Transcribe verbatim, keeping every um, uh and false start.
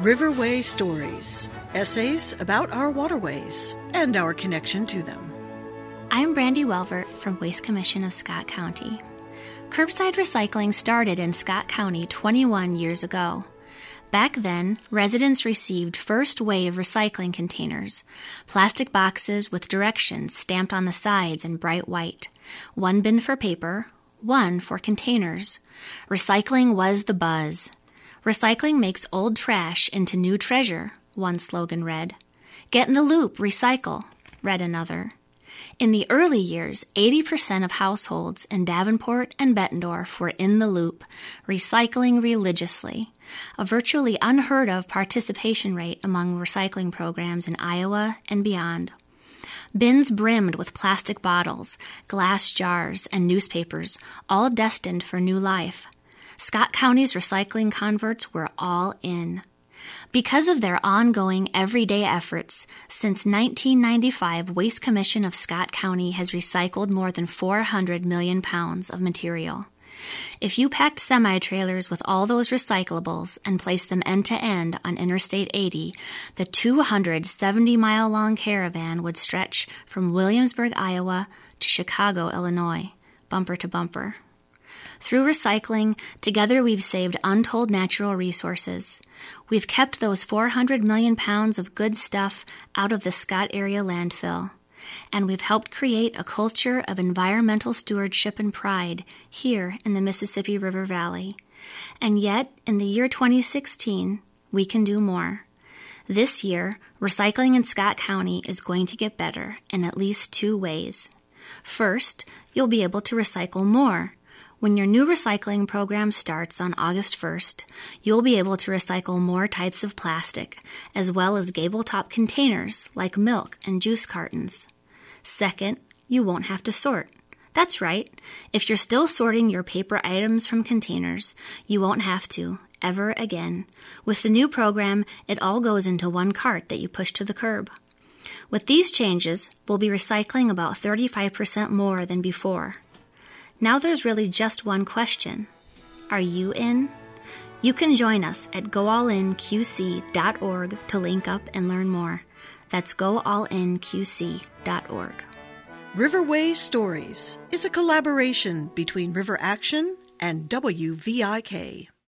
Riverway Stories, essays about our waterways and our connection to them. I'm Brandy Welvert from Waste Commission of Scott County. Curbside recycling started in Scott County twenty-one years ago. Back then, residents received first wave recycling containers, plastic boxes with directions stamped on the sides in bright white, one bin for paper, one for containers. Recycling was the buzz. Recycling makes old trash into new treasure, one slogan read. Get in the loop, recycle, read another. In the early years, eighty percent of households in Davenport and Bettendorf were in the loop, recycling religiously, a virtually unheard of participation rate among recycling programs in Iowa and beyond. Bins brimmed with plastic bottles, glass jars, and newspapers, all destined for new life. Scott County's recycling converts were all in. Because of their ongoing everyday efforts, since nineteen ninety-five, Waste Commission of Scott County has recycled more than four hundred million pounds of material. If you packed semi-trailers with all those recyclables and placed them end-to-end on Interstate eighty, the two hundred seventy mile long caravan would stretch from Williamsburg, Iowa to Chicago, Illinois, bumper to bumper. Through recycling, together we've saved untold natural resources. We've kept those four hundred million pounds of good stuff out of the Scott area landfill. And we've helped create a culture of environmental stewardship and pride here in the Mississippi River Valley. And yet, in the year twenty sixteen, we can do more. This year, recycling in Scott County is going to get better in at least two ways. First, you'll be able to recycle more. When your new recycling program starts on August first, you'll be able to recycle more types of plastic, as well as gable-top containers like milk and juice cartons. Second, you won't have to sort. That's right. If you're still sorting your paper items from containers, you won't have to, ever again. With the new program, it all goes into one cart that you push to the curb. With these changes, we'll be recycling about thirty-five percent more than before. Now there's really just one question. Are you in? You can join us at go all in q c dot org to link up and learn more. That's go all in q c dot org. Riverway Stories is a collaboration between River Action and W V I K.